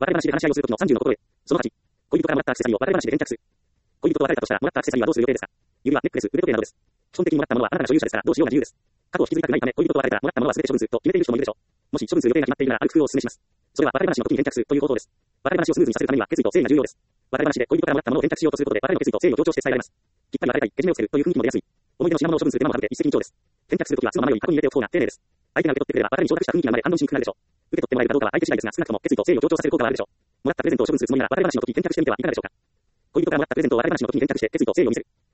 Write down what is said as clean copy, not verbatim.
笑い話で話し合いをするときの30のところへ。その8、恋人からもらったアクセサリーを笑い話で返却する。恋人と別れたとしたら、もらったアクセサリーはどうする予定ですか？指輪、ネックレス、腕時計などです。基本的にもらったものはあなたが所有者ですから、どうしようが自由です。過去を引きずりたくないため、恋人と別れたら、もらったものは全て処分すると決めている人もいるでしょう。もし処分する予定が決まっているなら、ある工夫をお勧めします。それは別れ話の時に返却するという方法です。別れ話をスムーズにさせるためには、決意と誠意が重要です。別れ話で恋人からもらったものを返却しようとすることで、別れの決意と誠意を強調して伝えられます。きっぱり別れたい、けじめをつけるという雰囲気も出やすい。思い出の品物を処分する手間も省けて一石二鳥です。返却するときは、都合のままより過去に入れておく方が丁寧です。相手が受け取ってくれれば、別れに承諾した雰囲気が生まれ、安心しにくくなるでしょう。受け取ってもらえるかどうかは相手次第ですが、少なくとも決意と誠意を強調させる効果はあるでしょう。もらったプレゼントを処分するつもりなら、別れ話の時に返却してみてはいかがでしょうか。恋人からもらったプレゼントを別れ話の時に返却して決意と誠意を見せる。